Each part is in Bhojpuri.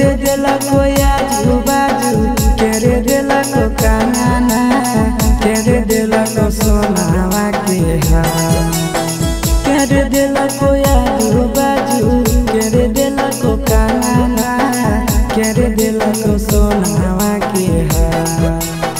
करे दिला को आजू बाजू, करे दिला को कानाना, करे दिला को सोनावा के हार, करे दिला को आजू बाजू, करे दिला को कानाना, करे दिला को सोनावा के हार।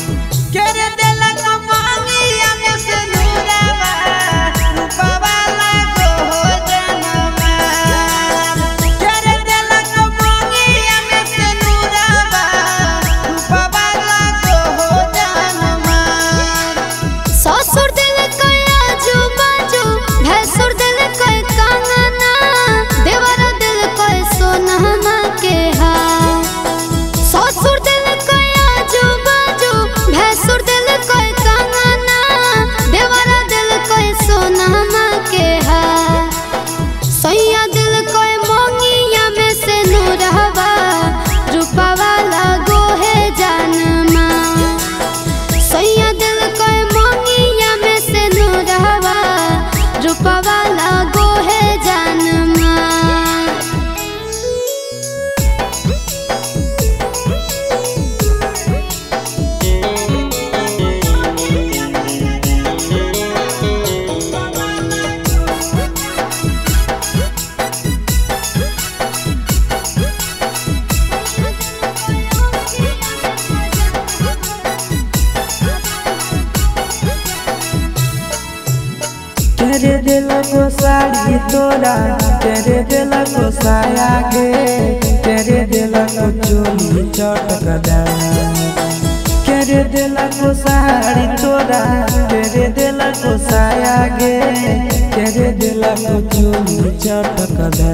तेरे दिल को साड़ी तोड़ा, तेरे दिल को साया गे, तेरे दिल को चोली चटकदा, तेरे दिल को साड़ी तोड़ा, तेरे दिल को साया गे, तेरे दिल को चोली चटकदा।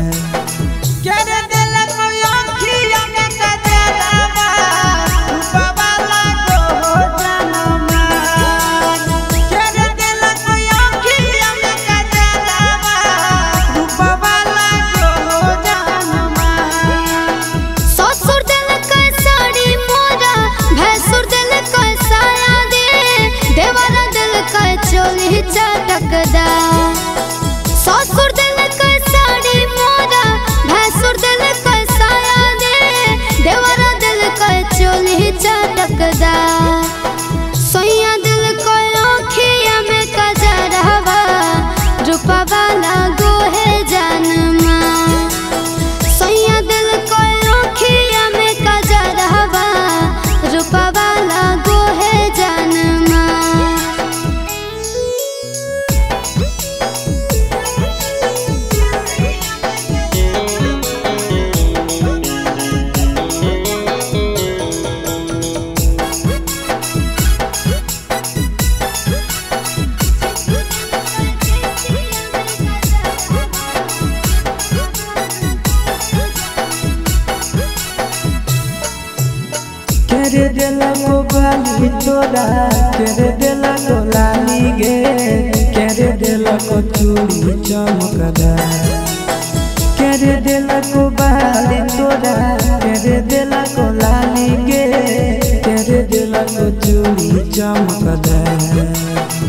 चटकदा ससुर दिल के साड़ी मोरा, भैंसुर दिल के साया दे, देवरा दिल के चोली चटकदा, सोया दिल को आँखिया में कजरवा, रूपा वाला गोहे जनमा, सोया दिल को आँखिया में कजरवा, रूपा वाला गोहे जनमा। तेरे दिल को बाली तोड़ा, तेरे दिल को लाली गे, तेरे दिल को चूड़ी चमकदा, तेरे दिल को बाली तोड़ा, तेरे दिल को लाली गे, तेरे दिल को चूड़ी चमकदा।